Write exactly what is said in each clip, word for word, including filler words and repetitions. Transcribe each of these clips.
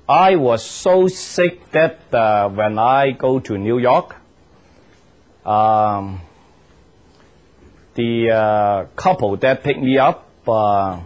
I was so sick that uh, when I go to New York, um, the uh, couple that picked me up, uh,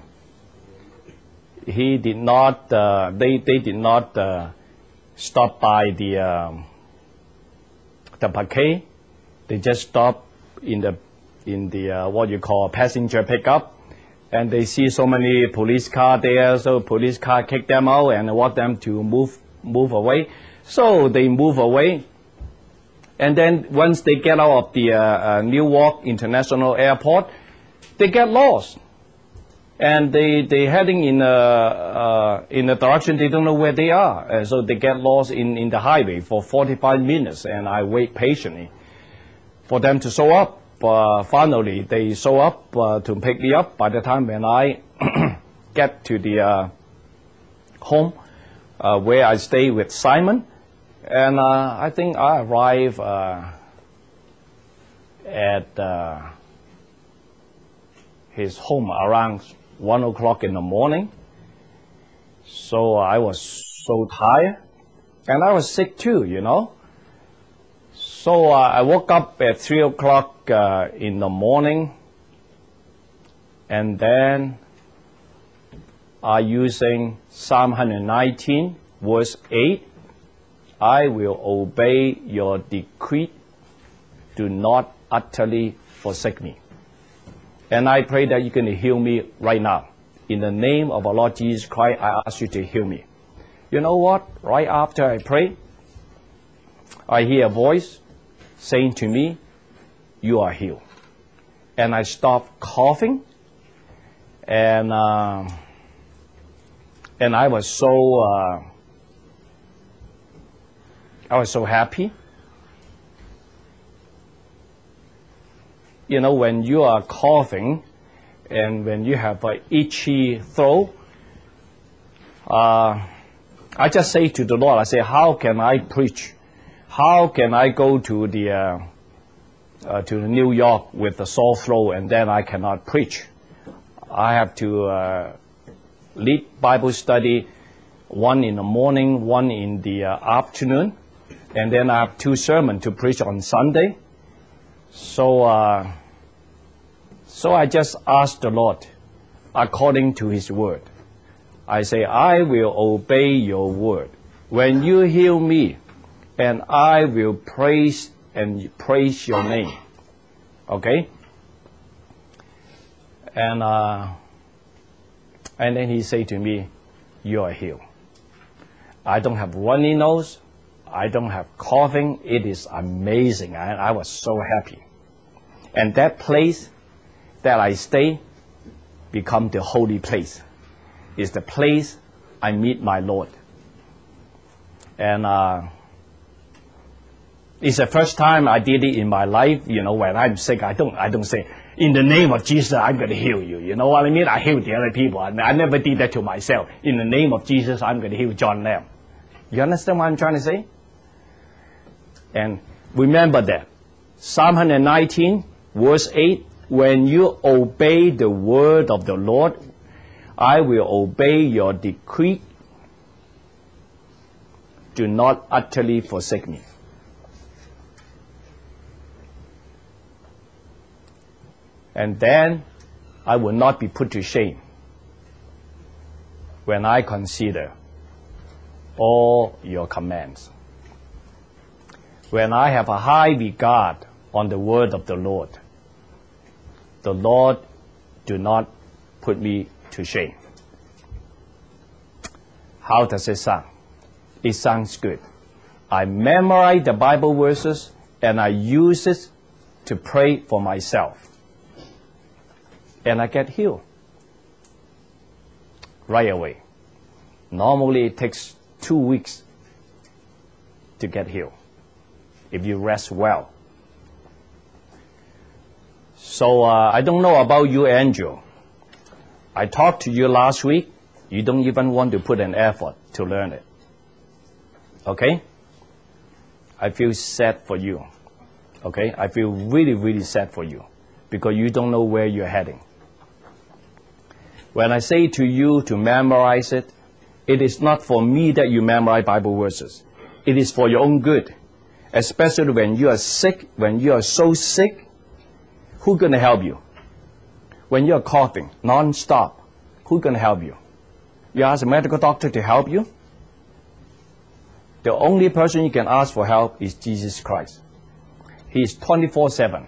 he did not, uh, they, they did not uh, stop by the, um, the parquet. They just stopped in the, in the uh, what you call passenger pickup. And they see so many police cars there, so police car kick them out and want them to move move away. So they move away. And then once they get out of the uh, uh, Newark International Airport, they get lost. And they they heading in a, uh, in a direction they don't know where they are. Uh, so they get lost in, in the highway for forty-five minutes, and I wait patiently for them to show up. Uh, finally, they show up uh, to pick me up. By the time when I get to the uh, home uh, where I stay with Simon, and uh, I think I arrive uh, at uh, his home around one o'clock in the morning. So I was so tired, and I was sick too, you know. So uh, I woke up at three o'clock uh, in the morning, and then I using Psalm one nineteen, verse eight, I will obey your decree, do not utterly forsake me. And I pray that you're going to heal me right now. In the name of our Lord Jesus Christ, I ask you to heal me. You know what? Right after I pray, I hear a voice saying to me, you are healed. And I stopped coughing, and uh, and I was so uh, I was so happy. You know, when you are coughing and when you have an itchy throat, uh, I just say to the Lord, I say, how can I preach? How can I go to the uh, uh, to New York with a sore throat and then I cannot preach? I have to uh, lead Bible study, one in the morning, one in the uh, afternoon, and then I have two sermons to preach on Sunday. So, uh, so I just ask the Lord, according to His word. I say, I will obey your word. When you heal me, and I will praise and praise your name. Okay? And uh, and then he said to me, you are healed. I don't have runny nose. I don't have coughing. It is amazing. I, I was so happy. And that place that I stay become the holy place. It's the place I meet my Lord. And uh, it's the first time I did it in my life. You know, when I'm sick, I don't, I don't say, in the name of Jesus, I'm going to heal you. You know what I mean? I heal the other people. I, I never did that to myself. In the name of Jesus, I'm going to heal John Lam. You understand what I'm trying to say? And remember that. Psalm one nineteen, verse eight, when you obey the word of the Lord, I will obey your decree. Do not utterly forsake me. And then I will not be put to shame when I consider all your commands. When I have a high regard on the word of the Lord, the Lord do not put me to shame. How does it sound? It sounds good. I memorize the Bible verses and I use it to pray for myself. And I get healed right away. Normally it takes two weeks to get healed if you rest well. So uh, I don't know about you, Andrew. I talked to you last week. You don't even want to put an effort to learn it. Okay? I feel sad for you. Okay? I feel really, really sad for you because you don't know where you're heading. When I say to you to memorize it, It is not for me that you memorize Bible verses. It is for your own good. Especially when you are sick, when you are so sick, who's going to help you? When you are coughing non-stop, who's going to help you? You ask a medical doctor to help you? The only person you can ask for help is Jesus Christ. He is twenty-four seven.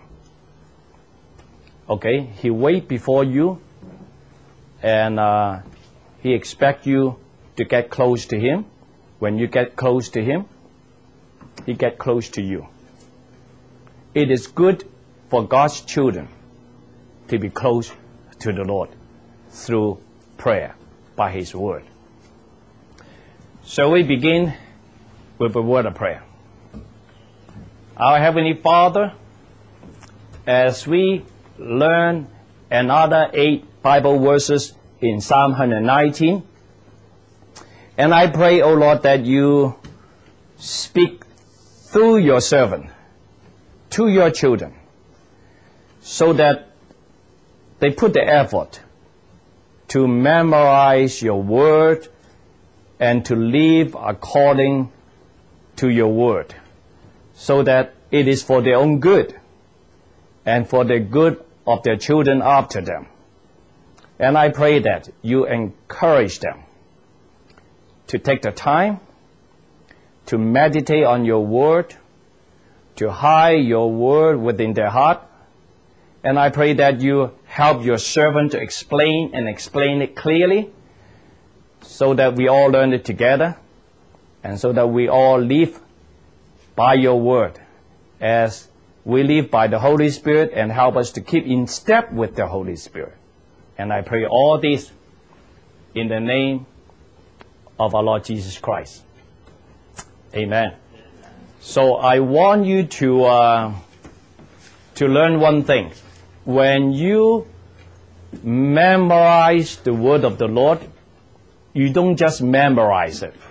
Okay? He waits before you, and uh, He expects you to get close to Him. When you get close to Him, He gets close to you. It is good for God's children to be close to the Lord through prayer by His Word. So we begin with a word of prayer. Our Heavenly Father, as we learn another eight Bible verses in Psalm one nineteen, and I pray, O Lord, that you speak through your servant to your children, so that they put the effort to memorize your word and to live according to your word, so that it is for their own good and for the good of their children after them. And I pray that you encourage them to take the time to meditate on your word, to hide your word within their heart. And I pray that you help your servant to explain and explain it clearly, so that we all learn it together, and so that we all live by your word as we live by the Holy Spirit, and help us to keep in step with the Holy Spirit. And I pray all this in the name of our Lord Jesus Christ. Amen. So I want you to uh, to learn one thing. When you memorize the word of the Lord, you don't just memorize it.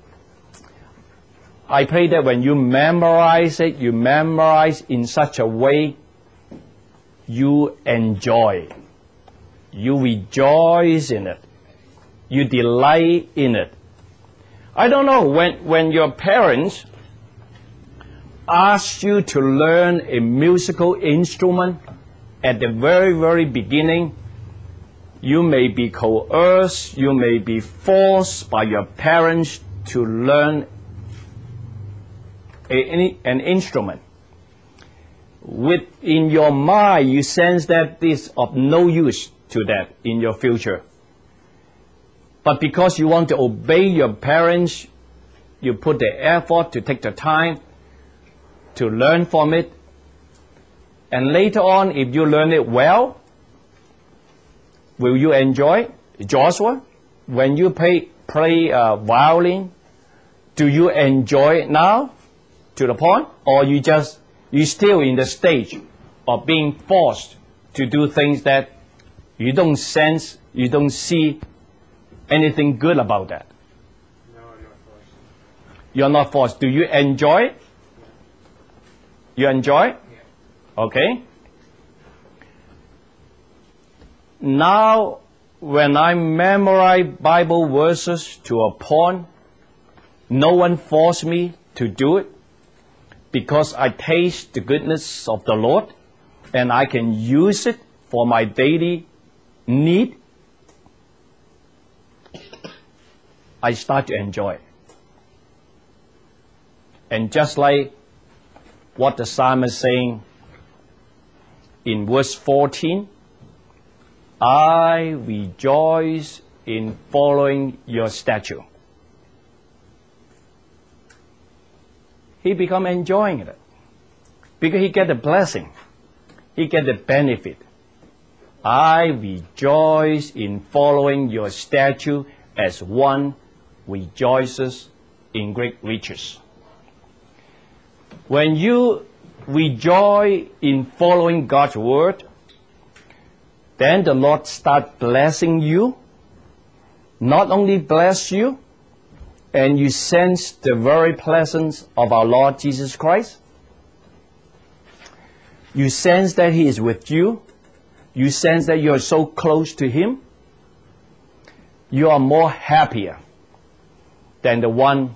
I pray that when you memorize it, you memorize in such a way you enjoy it. You rejoice in it. You delight in it. I don't know, when, when your parents ask you to learn a musical instrument at the very, very beginning, you may be coerced, you may be forced by your parents to learn a, an instrument. Within your mind, you sense that this is of no use to that in your future. But because you want to obey your parents, you put the effort to take the time to learn from it. And later on, if you learn it well, will you enjoy it? Joshua, when you play, play uh, violin, do you enjoy it now to the point? Or you just, you still in the stage of being forced to do things that you don't sense, you don't see anything good about that? No, I'm not forced. You're not forced. Do you enjoy it? You enjoy it? Yeah. Okay. Now, when I memorize Bible verses to a point, no one forced me to do it, because I taste the goodness of the Lord and I can use it for my daily need. I start to enjoy it. And just like what the psalmist is saying in verse fourteen, I rejoice in following your statute. He become enjoying it because he get the blessing. He get the benefit. I rejoice in following your statute as one rejoices in great riches. When you rejoice in following God's word, then the Lord start blessing you. Not only bless you, and you sense the very presence of our Lord Jesus Christ. You sense that He is with you. You sense that you are so close to Him. You are more happier. than the one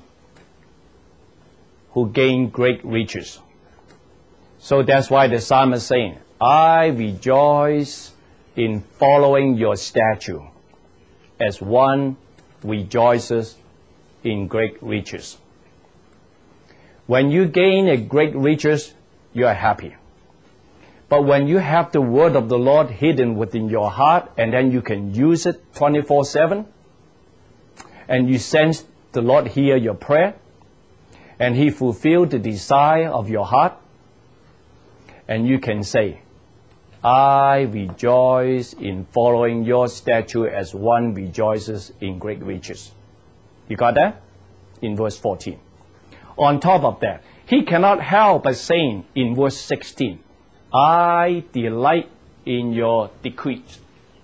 who gained great riches. So that's why the psalmist is saying, I rejoice in following your statute, as one rejoices in great riches. When you gain a great riches, you are happy. But when you have the word of the Lord hidden within your heart, and then you can use it twenty-four seven, and you sense the Lord hear your prayer, and He fulfilled the desire of your heart, and you can say, I rejoice in following your statute as one rejoices in great riches. You got that? In verse fourteen. On top of that, he cannot help but saying in verse sixteen, I delight in your decrees.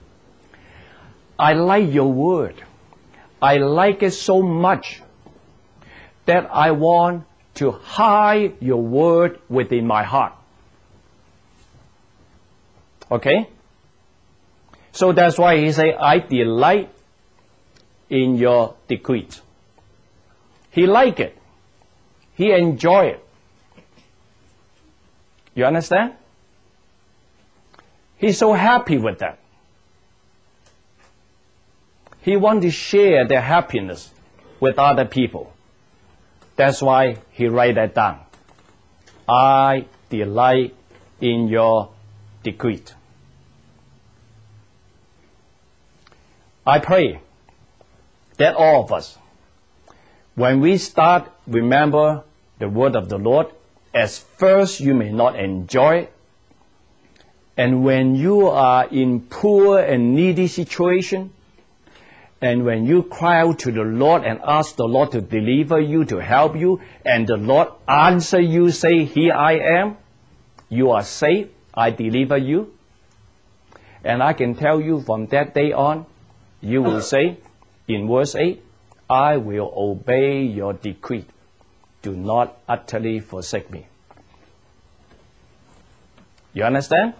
I like your word. I like it so much that I want to hide your word within my heart. Okay? So that's why he say, I delight in your decrees. He like it. He enjoy it. You understand? He's so happy with that. He wants to share their happiness with other people. That's why he write that down. I delight in your decree. I pray that all of us, when we start, remember the word of the Lord, as first you may not enjoy it, and when you are in poor and needy situation, and when you cry out to the Lord and ask the Lord to deliver you, to help you, and the Lord answer you, say, here I am, you are safe, I deliver you. And I can tell you from that day on, you will say, in verse eight, I will obey your decree. Do not utterly forsake me. You understand?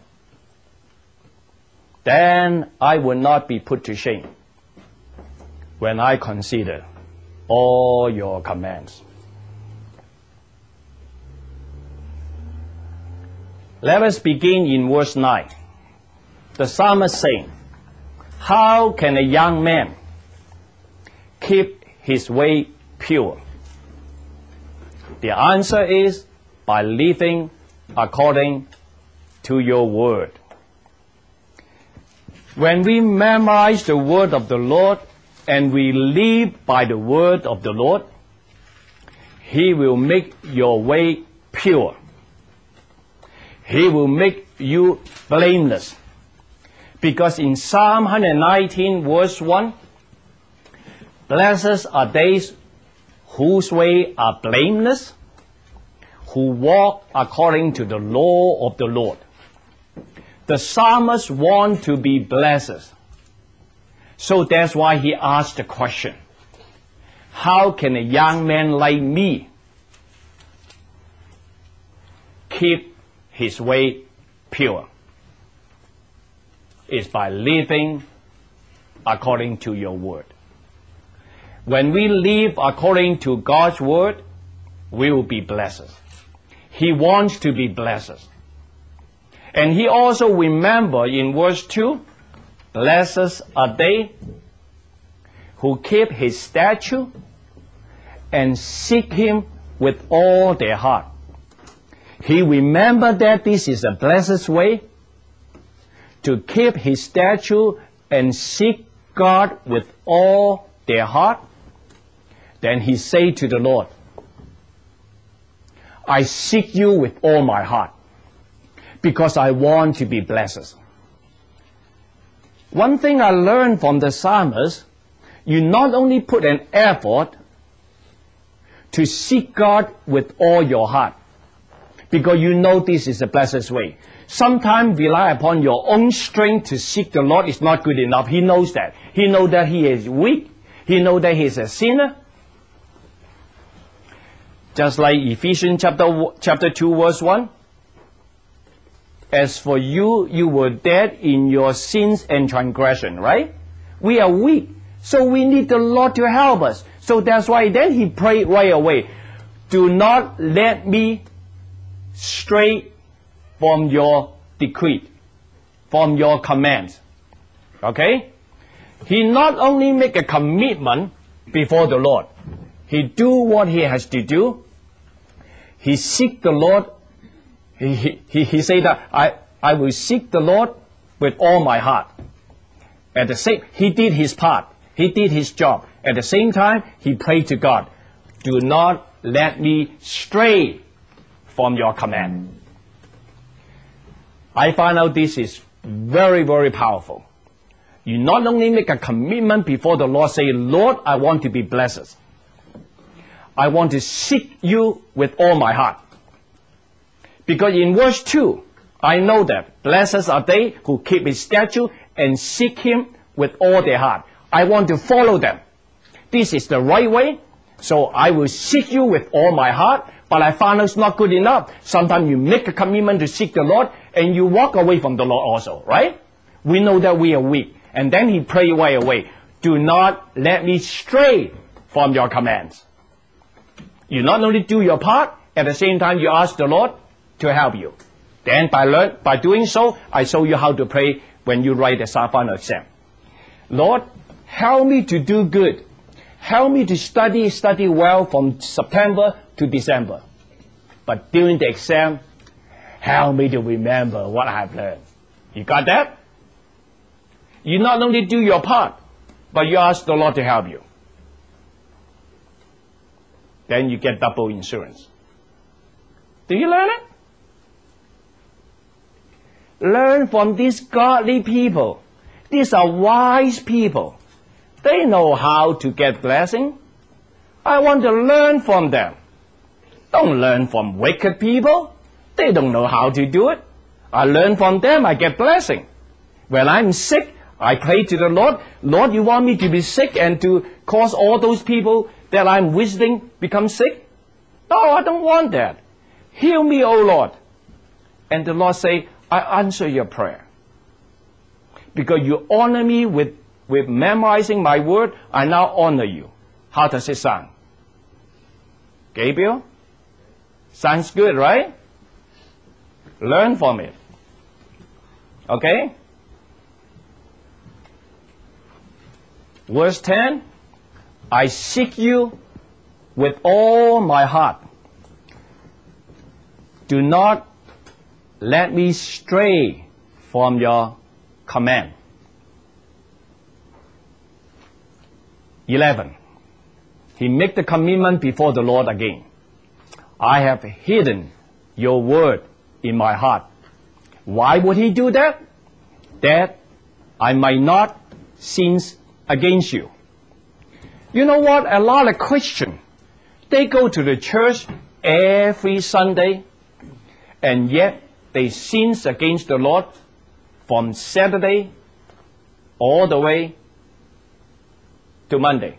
Then I will not be put to shame when I consider all your commands. Let us begin in verse nine. The psalmist saying, how can a young man keep his way pure? The answer is by living according to your word. When we memorize the word of the Lord and we live by the word of the Lord, He will make your way pure. He will make you blameless. Because in Psalm one nineteen verse one, blessed are they whose way are blameless, who walk according to the law of the Lord. The psalmist wants to be blessed. So that's why he asked the question, how can a young man like me keep his way pure? It's by living according to your word. When we live according to God's word, we will be blessed. He wants to be blessed. And he also remember in verse two, blessed are they who keep his statute and seek him with all their heart. He remembered that this is a blessed way to keep his statute and seek God with all their heart. Then he say to the Lord, I seek you with all my heart because I want to be blessed. One thing I learned from the psalmist, you not only put an effort to seek God with all your heart, because you know this is the blessed way. Sometimes rely upon your own strength to seek the Lord is not good enough. He knows that. He knows that he is weak. He knows that he is a sinner. Just like Ephesians chapter, chapter two verse one. As for you, you were dead in your sins and transgression, right? We are weak, so we need the Lord to help us. So that's why then he prayed right away, do not let me stray from your decree, from your commands. Okay? He not only make a commitment before the Lord, he do what he has to do. He seek the Lord. He, he, he, he say that I, I will seek the Lord with all my heart. At the same, he did his part. He did his job. At the same time, he prayed to God, do not let me stray from your command. I find out this is very, very powerful. You not only make a commitment before the Lord, say, Lord, I want to be blessed. I want to seek you with all my heart. Because in verse two, I know that blessed are they who keep his statute and seek him with all their heart. I want to follow them. This is the right way, so I will seek you with all my heart, but I found it's not good enough. Sometimes you make a commitment to seek the Lord, and you walk away from the Lord also, right? We know that we are weak. And then he prayed right away, do not let me stray from your commands. You not only do your part, at the same time you ask the Lord to help you. Then by, learn, by doing so, I show you how to pray when you write the final exam. Lord, help me to do good. Help me to study, study well from September to December. But during the exam, help me to remember what I have learned. You got that? You not only do your part, but you ask the Lord to help you. Then you get double insurance. Do you learn it? Learn from these godly people. These are wise people. They know how to get blessing. I want to learn from them. Don't learn from wicked people. They don't know how to do it. I learn from them, I get blessing. When I'm sick, I pray to the Lord, Lord, you want me to be sick and to cause all those people that I'm visiting become sick? No, I don't want that. Heal me, O Lord. And the Lord say, I answer your prayer. Because you honor me with, with memorizing my word, I now honor you. How does it sound? Gabriel? Sounds good, right? Learn from it. Okay? Verse ten, I seek you with all my heart. Do not let me stray from your command. eleven, he made the commitment before the Lord again. I have hidden your word in my heart. Why would he do that? That I might not sin against you. You know what? A lot of Christians, they go to the church every Sunday, and yet they sin against the Lord from Saturday all the way to Monday.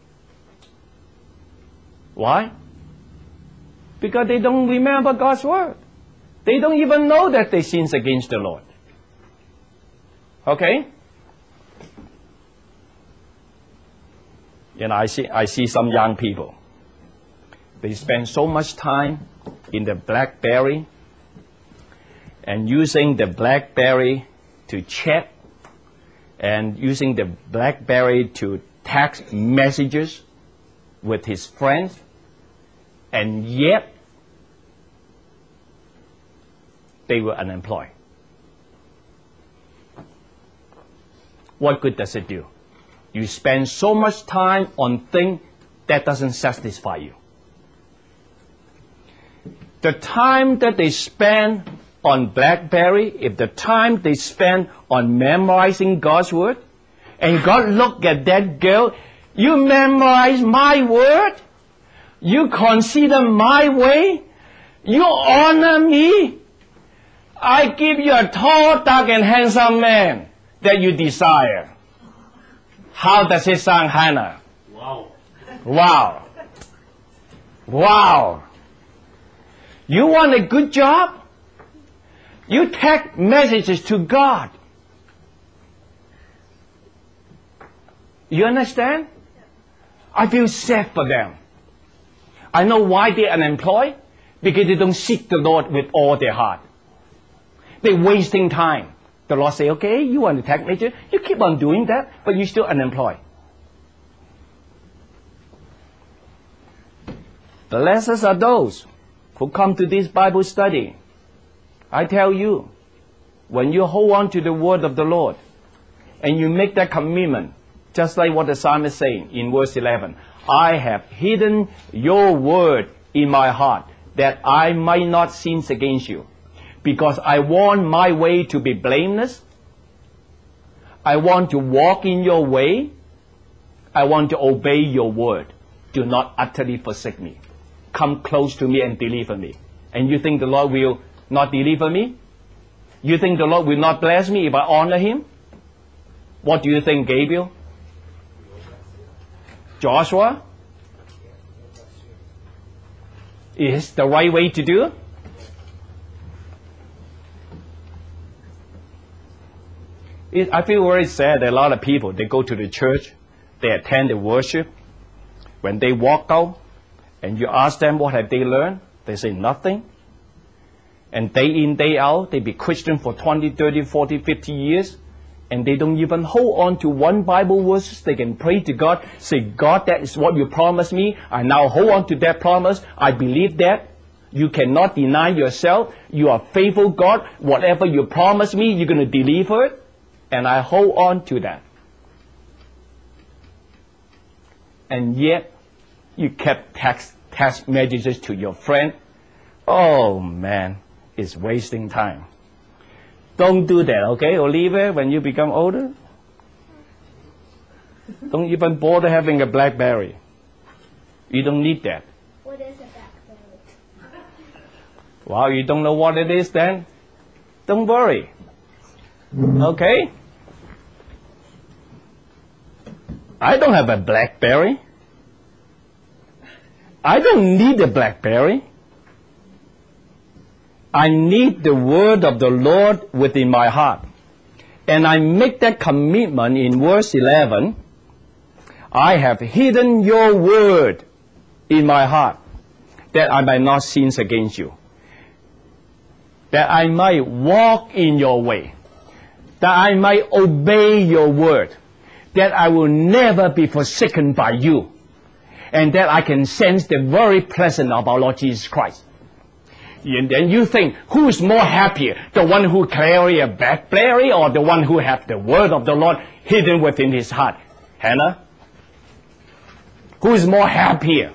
Why? Because they don't remember God's word. They don't even know that they sin against the Lord. Okay? You know, I see, I see some young people. They spend so much time in the BlackBerry and using the BlackBerry to chat and using the BlackBerry to text messages with his friends, and yet they were unemployed. What good does it do? You spend so much time on things that doesn't satisfy you. The time that they spend on BlackBerry, if the time they spend on memorizing God's word, and God look at that girl, you memorize my word, you consider my way, you honor me, I give you a tall, dark, and handsome man that you desire. How does it sound, Hannah? Wow. Wow. Wow. You want a good job? You text messages to God. You understand? I feel sad for them. I know why they're unemployed. Because they don't seek the Lord with all their heart. They're wasting time. The Lord say, okay, you want to tech major, you keep on doing that, but you're still unemployed. The blessed are those who come to this Bible study. I tell you, when you hold on to the word of the Lord, and you make that commitment, just like what the psalmist is saying in verse eleven, I have hidden your word in my heart, that I might not sin against you. Because I want my way to be blameless. I want to walk in your way. I want to obey your word. Do not utterly forsake me. Come close to me and deliver me. And you think the Lord will not deliver me? You think the Lord will not bless me if I honor him? What do you think, Gabriel? Joshua? Is the right way to do? It, I feel very sad that a lot of people, they go to the church, they attend the worship. When they walk out, and you ask them what have they learned, they say nothing. And day in, day out, they be Christian for twenty, thirty, forty, fifty years, and they don't even hold on to one Bible verse. They can pray to God, say, God, that is what you promised me. I now hold on to that promise. I believe that. You cannot deny yourself. You are faithful, God. Whatever you promised me, you're going to deliver it. And I hold on to that. And yet, you kept text, text messages to your friend. Oh, man, it's wasting time. Don't do that, okay, Oliver, when you become older? Don't even bother having a BlackBerry. You don't need that. What is a BlackBerry? Well, you don't know what it is then? Don't worry. Okay? I don't have a BlackBerry. I don't need a BlackBerry. I need the word of the Lord within my heart. And I make that commitment in verse eleven. I have hidden your word in my heart, that I might not sin against you, that I might walk in your way, that I might obey your word, that I will never be forsaken by you, and that I can sense the very presence of our Lord Jesus Christ. And then you think, who is more happier, the one who carry a BlackBerry or the one who have the word of the Lord hidden within his heart? Hannah? Who is more happier?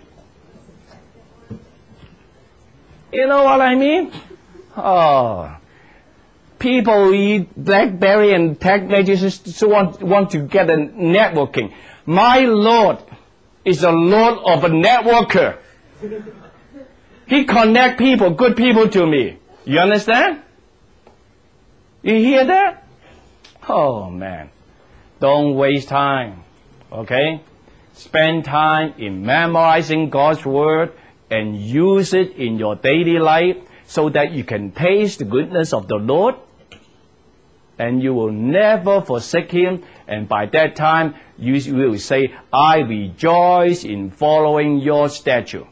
You know what I mean? Oh, people eat BlackBerry and tech messages to want, want to get a networking. My Lord is the Lord of a networker. He connect people, good people to me. You understand? You hear that? Oh, man. Don't waste time. Okay? Spend time in memorizing God's word and use it in your daily life so that you can taste the goodness of the Lord, and you will never forsake him. And by that time, you will say, I rejoice in following your statute,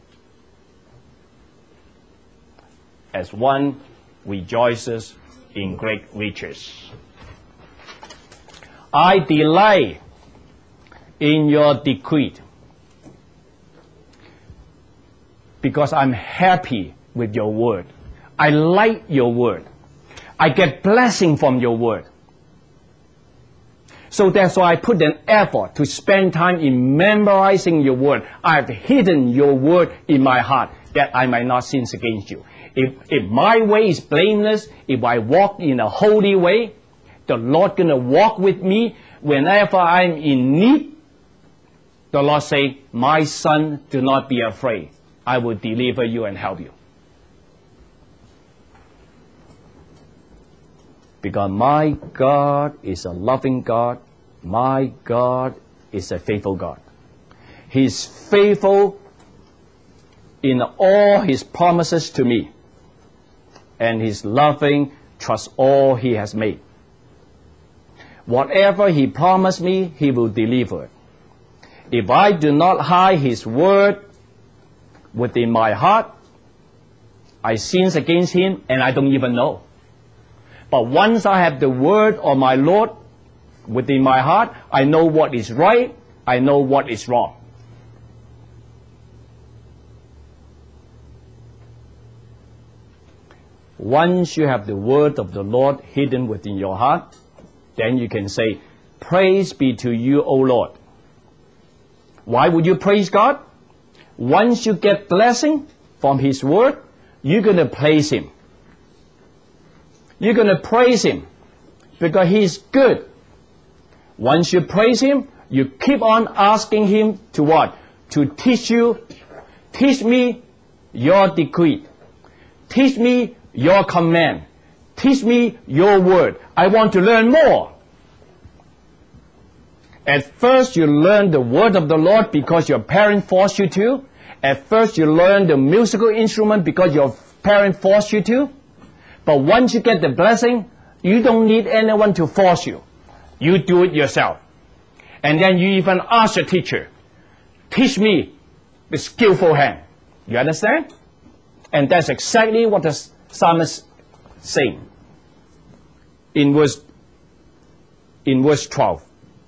as one rejoices in great riches. I delight in your decree, because I'm happy with your word. I like your word. I get blessing from your word. So that's why I put an effort to spend time in memorizing your word. I've hidden your word in my heart, that I might not sin against you. If, if my way is blameless, if I walk in a holy way, the Lord gonna walk with me whenever I'm in need. The Lord say, my son, do not be afraid. I will deliver you and help you. Because my God is a loving God. My God is a faithful God. He is faithful in all his promises to me. And he's loving, trust all he has made. Whatever he promised me, he will deliver it. if I do not hide His word within my heart, I sin against Him and I don't even know. But once I have the word of my Lord within my heart, I know what is right, I know what is wrong. Once you have the word of the Lord hidden within your heart, then you can say, praise be to you, O Lord. Why would you praise God? Once you get blessing from His word, you're going to praise Him. You're going to praise Him because He's good. Once you praise Him, you keep on asking Him to what? To teach you, teach me your decree. Teach me your command. Teach me your word. I want to learn more. At first you learn the word of the Lord because your parent forced you to. At first you learn the musical instrument because your parent forced you to. But once you get the blessing, you don't need anyone to force you. You do it yourself. And then you even ask your teacher, teach me the skillful hand. You understand? And that's exactly what the psalmist saying in verse in verse twelve.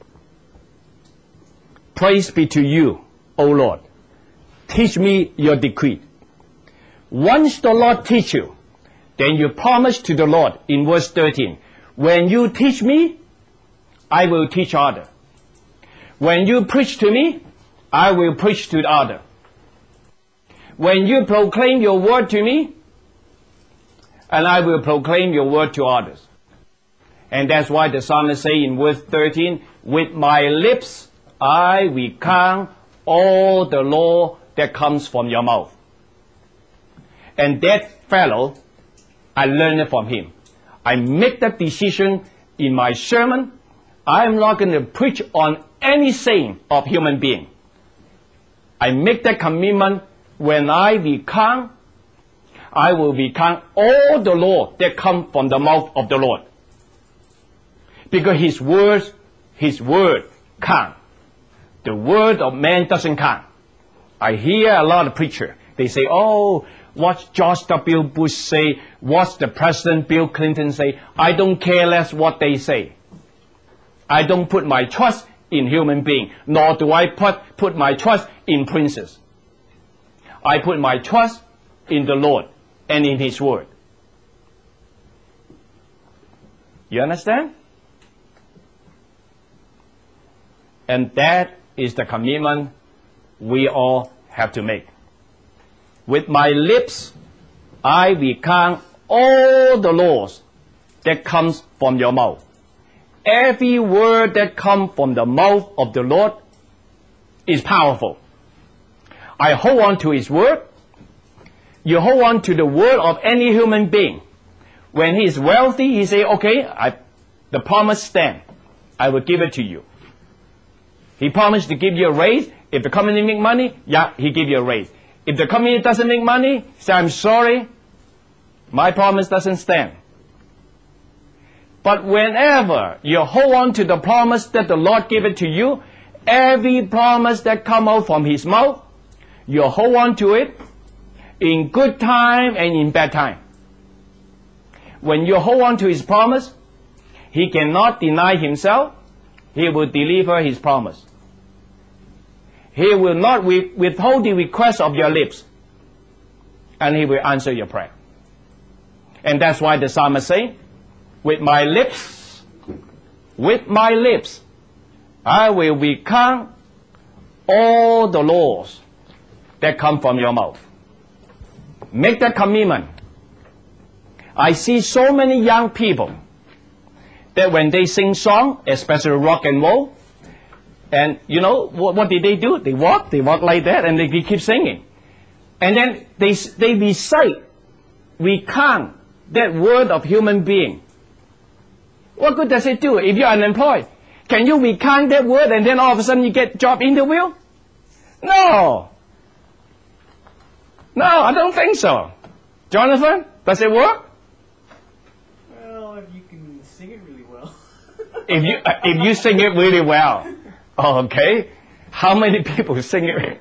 Praise be to you, O Lord. Teach me your decree. Once the Lord teach you, then you promise to the Lord in verse thirteen, when you teach me, I will teach others. When you preach to me, I will preach to the other. When you proclaim your word to me, and I will proclaim your word to others. And that's why the psalmist say in verse thirteen, with my lips I recount all the law that comes from your mouth. And that fellow, I learned it from him. I make that decision in my sermon. I'm not going to preach on any saying of human being. I make that commitment when I recount, I will recount all the law that come from the mouth of the Lord. Because His words, His word count. The word of man doesn't count. I hear a lot of preachers. They say, oh, what's George W. Bush say? What's the President Bill Clinton say? I don't care less what they say. I don't put my trust in human being, nor do I put, put my trust in princes. I put my trust in the Lord and in His word. You understand? And that is the commitment we all have to make. With my lips, I recount all the laws that comes from your mouth. Every word that comes from the mouth of the Lord is powerful. I hold on to His word. You hold on to the word of any human being. When he is wealthy, he say, okay, I, the promise stand. I will give it to you. He promised to give you a raise. If the company make money, yeah, he give you a raise. If the company doesn't make money, say, I'm sorry, my promise doesn't stand. But whenever you hold on to the promise that the Lord gave it to you, every promise that come out from His mouth, you hold on to it in good time and in bad time. When you hold on to His promise, He cannot deny Himself. He will deliver His promise. He will not withhold the request of your lips, and He will answer your prayer. And that's why the psalmist say, with my lips, with my lips, I will recount all the laws that come from your mouth. Make that commitment. I see so many young people that when they sing song, especially rock and roll, and you know, what, what did they do? They walk, they walk like that, and they, they keep singing. And then they, they recite, recount that word of human being. What good does it do if you're unemployed? Can you recount that word and then all of a sudden you get job interview? No. No, I don't think so. Jonathan, does it work? Well, if you can sing it really well. if you uh, if you sing it really well, okay. How many people sing it?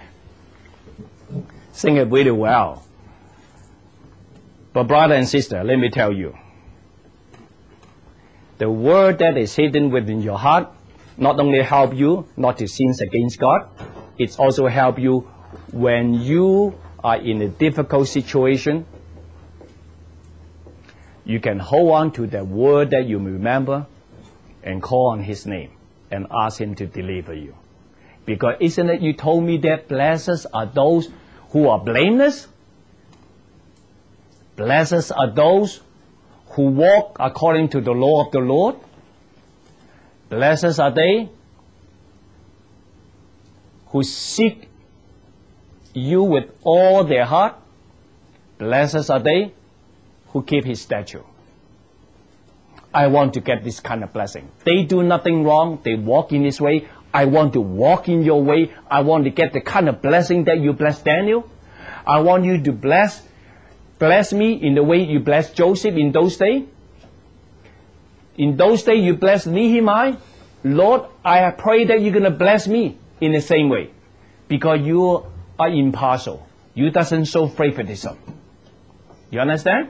Sing it really well. But brother and sister, let me tell you, the word that is hidden within your heart not only help you not to sin against God, it also help you when you are in a difficult situation. You can hold on to the word that you remember and call on His name and ask Him to deliver you. Because isn't it you told me that blessed are those who are blameless? Blessed are those who walk according to the law of the Lord. Blessed are they who seek you with all their heart. Blessed are they who keep His statute. I want to get this kind of blessing. They do nothing wrong. They walk in His way. I want to walk in your way. I want to get the kind of blessing that you blessed Daniel. I want you to bless bless me in the way you blessed Joseph in those days. In those days you blessed Nehemiah. Lord, I pray that you're going to bless me in the same way. Because you are impartial. You doesn't show favoritism. You understand?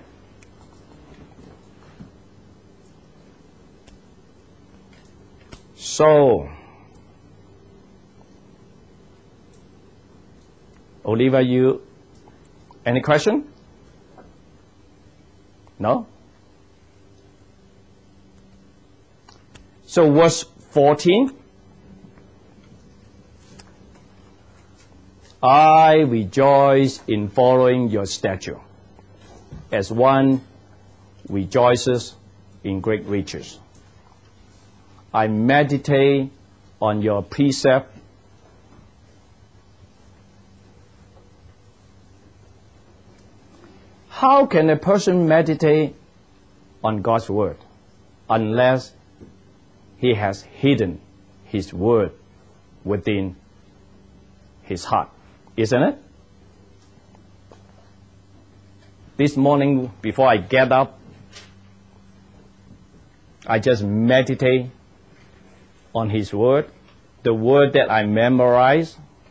So, Oliver, you, any question? No? So verse fourteen. I rejoice in following your statute, as one rejoices in great riches. I meditate on your precept. How can a person meditate on God's word unless he has hidden his word within his heart? Isn't it? This morning, before I get up, I just meditate on His word, the word that I memorize,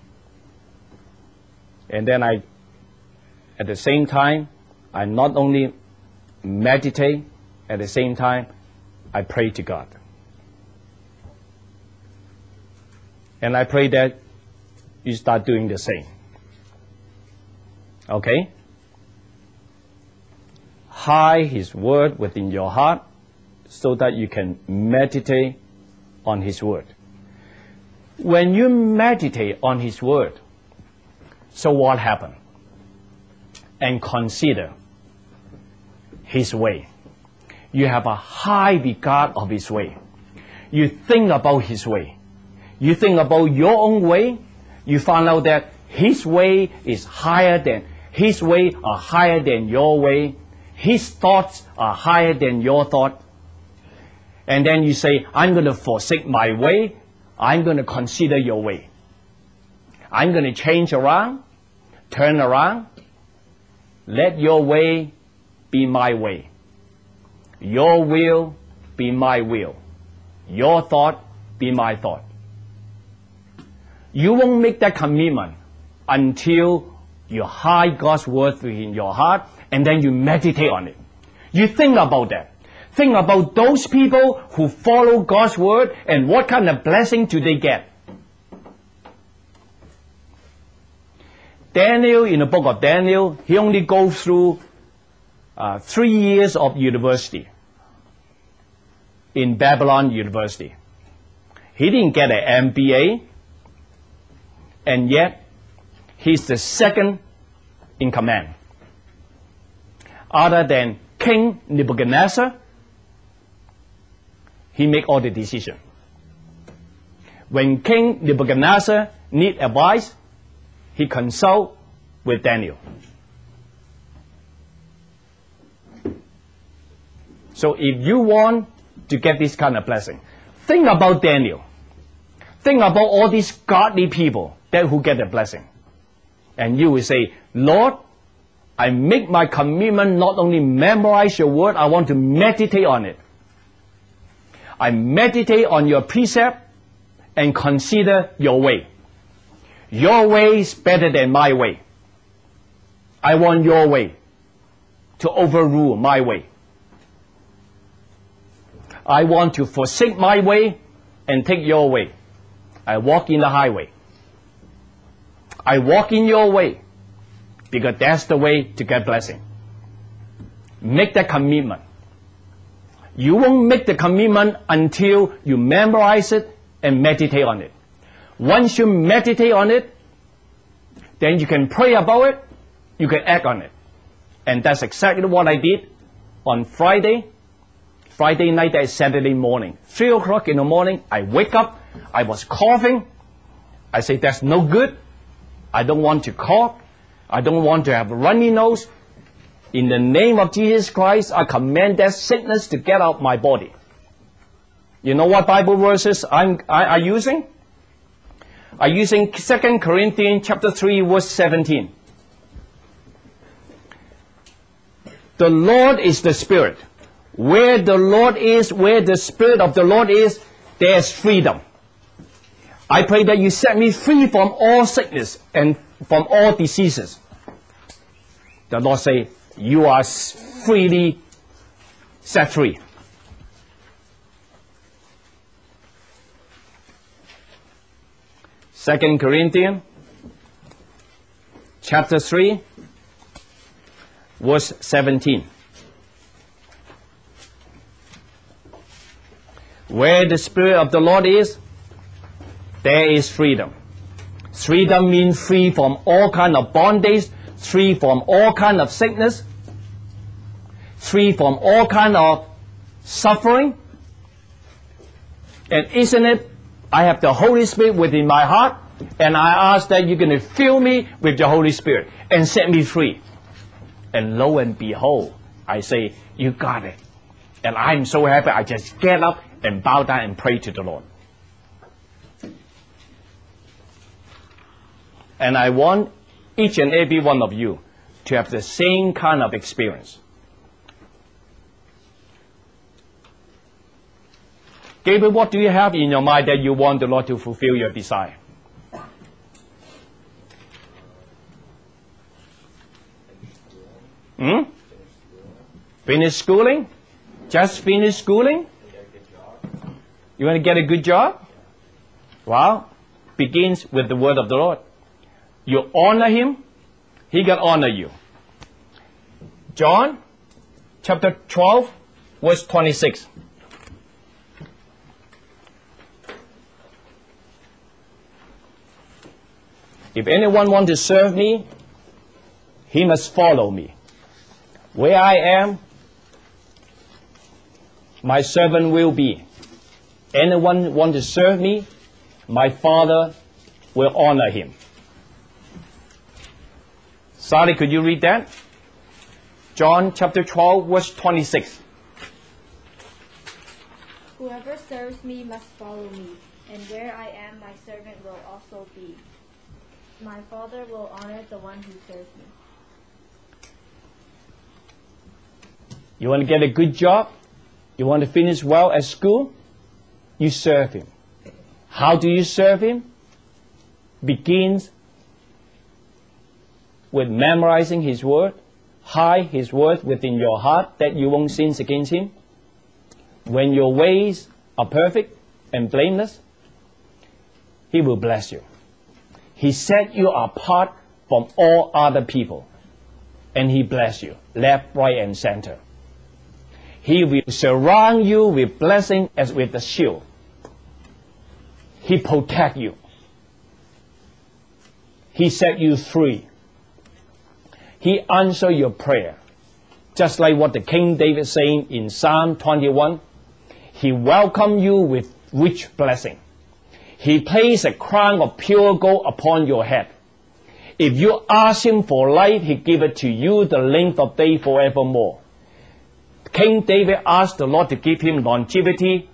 and then I, at the same time, I not only meditate, at the same time, I pray to God. And I pray that you start doing the same. Okay? Hide His word within your heart so that you can meditate on His word. When you meditate on His word, so what happened? And consider His way. You have a high regard of His way. You think about His way. You think about your own way. You find out that His way is higher than, His way are higher than your way. His thoughts are higher than your thought. And then you say, I'm going to forsake my way. I'm going to consider your way. I'm going to change around, turn around. Let your way be my way. Your will be my will. Your thought be my thought. You won't make that commitment until you hide God's word within your heart and then you meditate on it. You think about that. Think about those people who follow God's word and what kind of blessing do they get. Daniel, in the book of Daniel, he only goes through uh, three years of university in Babylon University. He didn't get an M B A, and yet he's the second in command. Other than King Nebuchadnezzar, he make all the decision. When King Nebuchadnezzar need advice, he consult with Daniel. So if you want to get this kind of blessing, think about Daniel. Think about all these godly people that who get the blessing. And you will say, Lord, I make my commitment not only memorize your word, I want to meditate on it. I meditate on your precept, and consider your way. Your way is better than my way. I want your way to overrule my way. I want to forsake my way and take your way. I walk in the highway. I walk in your way because that's the way to get blessing. Make that commitment. You won't make the commitment until you memorize it and meditate on it. Once you meditate on it, then you can pray about it, you can act on it. And that's exactly what I did on Friday, Friday night and Saturday morning. Three o'clock in the morning, I wake up, I was coughing. I say, that's no good. I don't want to cough. I don't want to have a runny nose. In the name of Jesus Christ, I command that sickness to get out of my body. You know what Bible verses I'm I, I'm using? I'm using Second Corinthians chapter three, verse seventeen. The Lord is the Spirit. Where the Lord is, where the Spirit of the Lord is, there's freedom. I pray that you set me free from all sickness and from all diseases. The Lord say, you are freely set free. Second Corinthians chapter three, verse seventeen. Where the Spirit of the Lord is, there is freedom. Freedom means free from all kind of bondage, free from all kind of sickness, free from all kind of suffering. And isn't it, I have the Holy Spirit within my heart, and I ask that you're going to fill me with the Holy Spirit and set me free. And lo and behold, I say, you got it. And I'm so happy, I just get up and bow down and pray to the Lord. And I want each and every one of you to have the same kind of experience. Gabriel, what do you have in your mind that you want the Lord to fulfill your desire? Hmm? Finish schooling? Just finish schooling? You want to get a good job? Well, begins with the word of the Lord. You honor him, he can honor you. John chapter twelve, verse twenty-six. If anyone wants to serve me, he must follow me. Where I am, my servant will be. Anyone want to serve me, my Father will honor him. Sally, could you read that? John chapter twelve, verse twenty-six. Whoever serves me must follow me, and where I am, my servant will also be. My Father will honor the one who serves me. You want to get a good job? You want to finish well at school? You serve him. How do you serve him? Begins with memorizing his word. Hide his word within your heart that you won't sin against him. When your ways are perfect and blameless, he will bless you. He set you apart from all other people, and he bless you left, right, and center. He will surround you with blessing as with a shield. He protect you. He set you free. He answer your prayer. Just like what the King David saying in Psalm twenty-one. He welcome you with rich blessing. He placed a crown of pure gold upon your head. If you ask him for life, he give it to you the length of day forevermore. King David asked the Lord to give him longevity,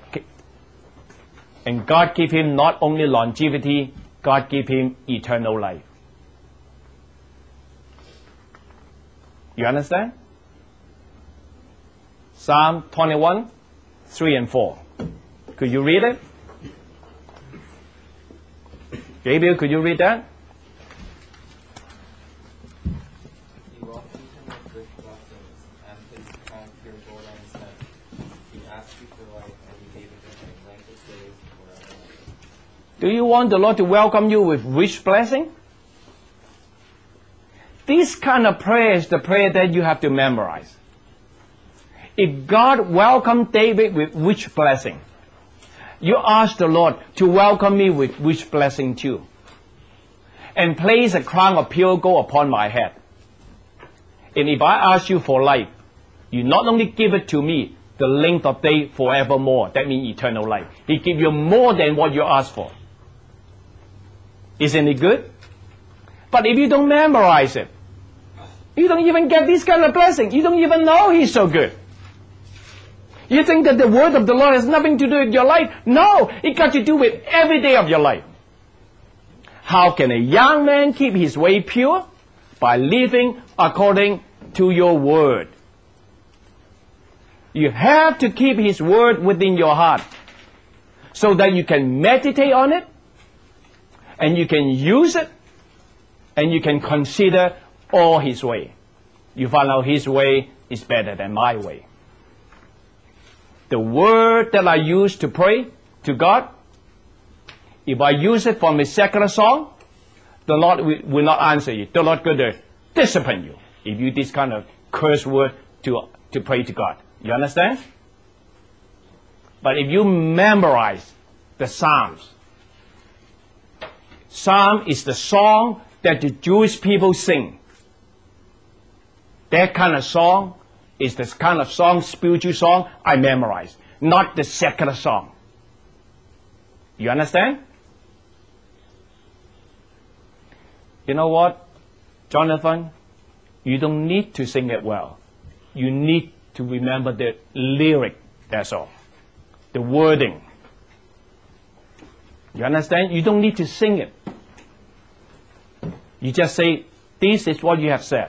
and God gave him not only longevity, God gave him eternal life. You understand? Psalm twenty-one, three and four. Could you read it? Gabriel, could you read that? He welcomed him with great blessings and placed a crown of pure gold on his head. He asked you for life, and he gave it to him length of days forever. Do you want the Lord to welcome you with rich blessing? This kind of prayer is the prayer that you have to memorize. If God welcomed David with rich blessing, you ask the Lord to welcome me with rich blessing too, and place a crown of pure gold upon my head. And if I ask you for life, you not only give it to me the length of day forevermore, that means eternal life. He give you more than what you ask for. Isn't it good? But if you don't memorize it, you don't even get this kind of blessing. You don't even know He's so good. You think that the word of the Lord has nothing to do with your life? No, it got to do with every day of your life. How can a young man keep his way pure? By living according to your word. You have to keep His word within your heart so that you can meditate on it, and you can use it, and you can consider all His way. You find out His way is better than my way. The word that I use to pray to God, if I use it from a secular song, the Lord will not answer you. The Lord going to discipline you if you use this kind of curse word to, to pray to God. You understand? But if you memorize the Psalms, Psalm is the song that the Jewish people sing. That kind of song is the kind of song, spiritual song, I memorize, not the secular song. You understand? You know what, Jonathan? You don't need to sing it well. You need to remember the lyric, that's all. The wording. You understand? You don't need to sing it. You just say, this is what you have said.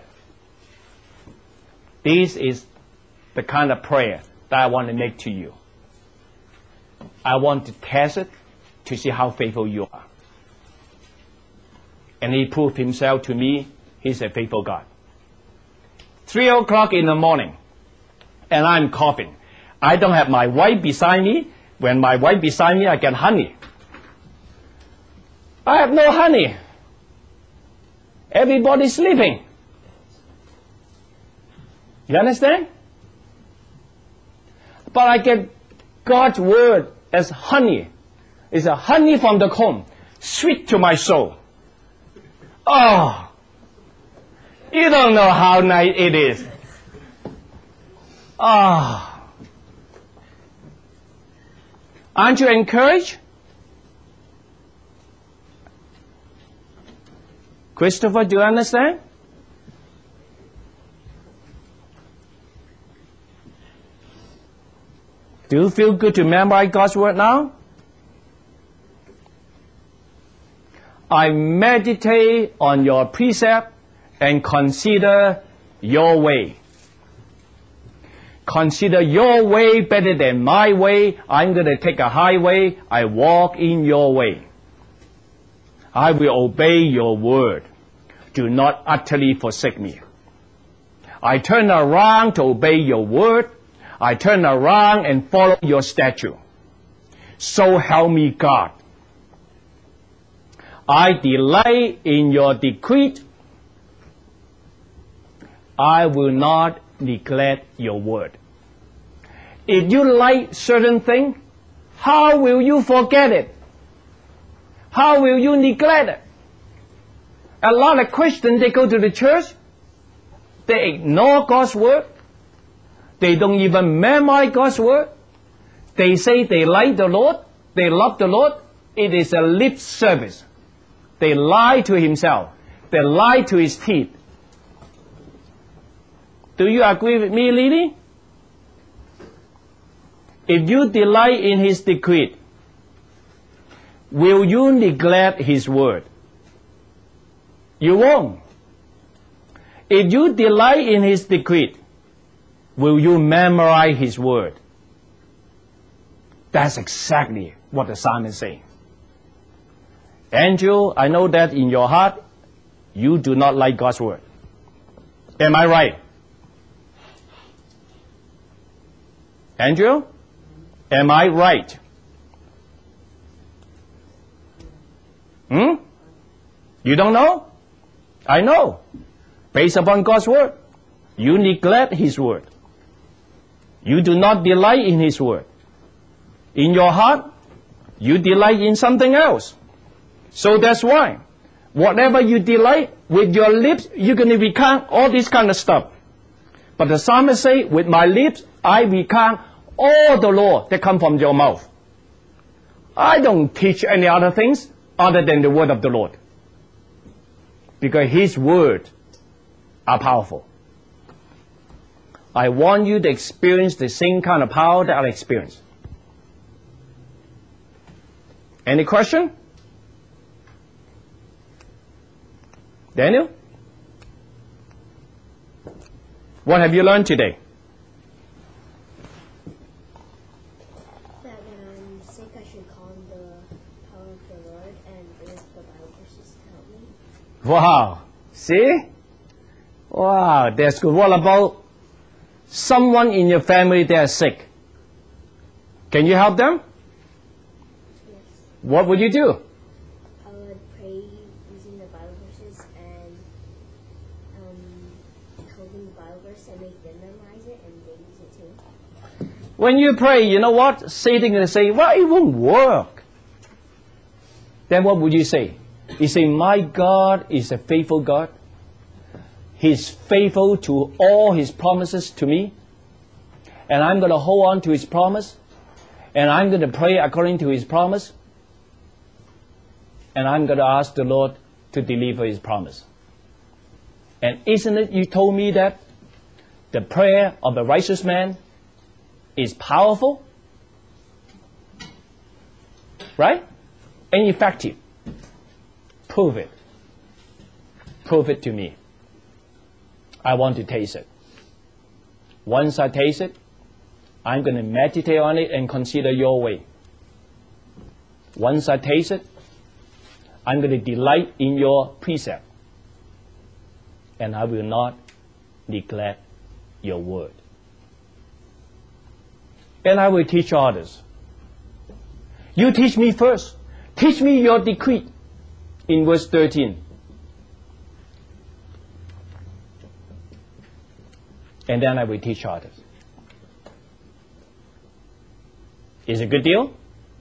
This is the kind of prayer that I want to make to you. I want to test it to see how faithful you are. And He proved Himself to me. He's a faithful God. Three o'clock in the morning, and I'm coughing. I don't have my wife beside me. When my wife beside me, I get honey. I have no honey. Everybody's sleeping. You understand? But I get God's word as honey. It's a honey from the comb, sweet to my soul. Oh, you don't know how nice it is. Ah, oh. Aren't you encouraged? Christopher, do you understand? Do you feel good to memorize God's word now? I meditate on your precept and consider your way. Consider your way better than my way. I'm going to take a highway. I walk in your way. I will obey your word. Do not utterly forsake me. I turn around to obey your word. I turn around and follow your statute. So help me God. I delight in your decree. I will not neglect your word. If you like certain thing, how will you forget it? How will you neglect it? A lot of Christians, they go to the church, they ignore God's word. They don't even memorize God's word. They say they like the Lord, they love the Lord. It is a lip service. They lie to himself. They lie to his teeth. Do you agree with me, Lily? If you delight in his decree, will you neglect his word? You won't. If you delight in his decree, will you memorize his word? That's exactly what the psalmist is saying. Andrew, I know that in your heart, you do not like God's word. Am I right? Andrew, am I right? Hmm? You don't know? I know. Based upon God's word, you neglect His word. You do not delight in His word. In your heart, you delight in something else. So that's why, whatever you delight, with your lips, you're going to recount all this kind of stuff. But the psalmist say, with my lips, I recount all the law that come from your mouth. I don't teach any other things other than the word of the Lord. Because His word are powerful. I want you to experience the same kind of power that I experience. Any question? Daniel? What have you learned today? That when I'm sick, I should call on the power of the Lord and bring up the Bible verses to help me. Wow. See? Wow, that's good. What about someone in your family that is sick? Can you help them? Yes. What would you do? I would pray using the Bible verses and um, tell them the Bible verse and make them memorize it and they use it too. When you pray, you know what? Satan will say, well, it won't work. Then what would you say? You say, my God is a faithful God. He's faithful to all His promises to me. And I'm going to hold on to His promise. And I'm going to pray according to His promise. And I'm going to ask the Lord to deliver His promise. And isn't it you told me that the prayer of the righteous man is powerful? Right? And effective. Prove it. Prove it to me. I want to taste it. Once I taste it, I'm going to meditate on it and consider your way. Once I taste it, I'm going to delight in your precept. And I will not neglect your word. And I will teach others. You teach me first. Teach me your decree. In verse thirteen. And then I will teach others. Is it a good deal?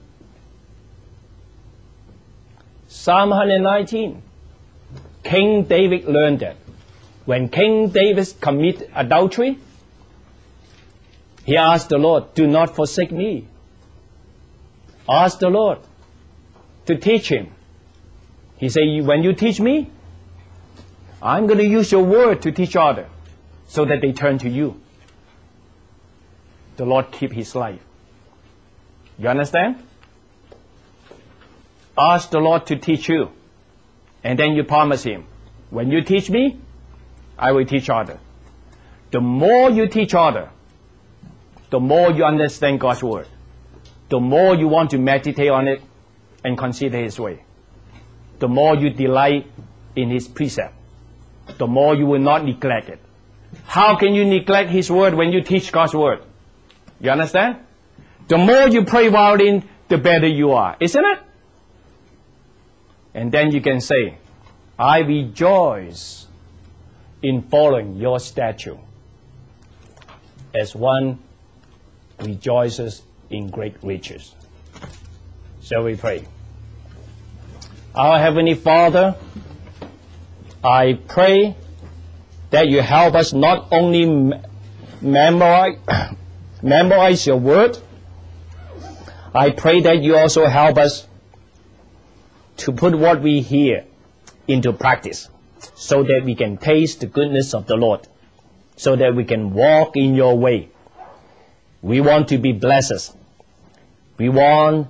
Psalm one nineteen. King David learned that. When King David committed adultery, he asked the Lord, do not forsake me. Ask the Lord to teach him. He said, when you teach me, I'm going to use your word to teach others so that they turn to you. The Lord keep his life. You understand? Ask the Lord to teach you. And then you promise him, when you teach me, I will teach others. The more you teach others, the more you understand God's word. The more you want to meditate on it and consider His way. The more you delight in His precept. The more you will not neglect it. How can you neglect His word when you teach God's word? You understand? The more you pray violin, the better you are. Isn't it? And then you can say, I rejoice in following your statute as one rejoices in great riches. Shall we pray? Our Heavenly Father, I pray that you help us not only memorize, memorize your word, I pray that you also help us to put what we hear into practice so that we can taste the goodness of the Lord, so that we can walk in your way. We want to be blessed. We want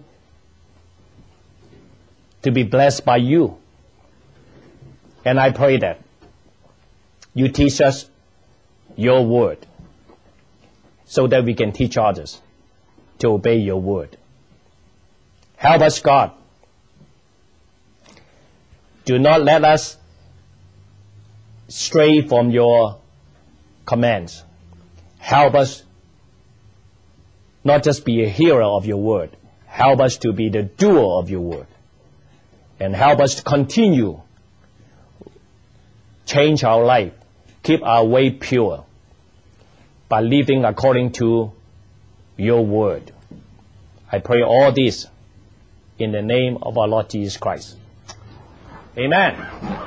to be blessed by you. And I pray that you teach us your word so that we can teach others to obey your word. Help us, God, Do not let us stray from your commands. Help us not just be a hearer of your word. Help us to be the doer of your word. And help us to continue. Change our life. Keep our way pure by living according to your word. I pray all this in the name of our Lord Jesus Christ. Amen.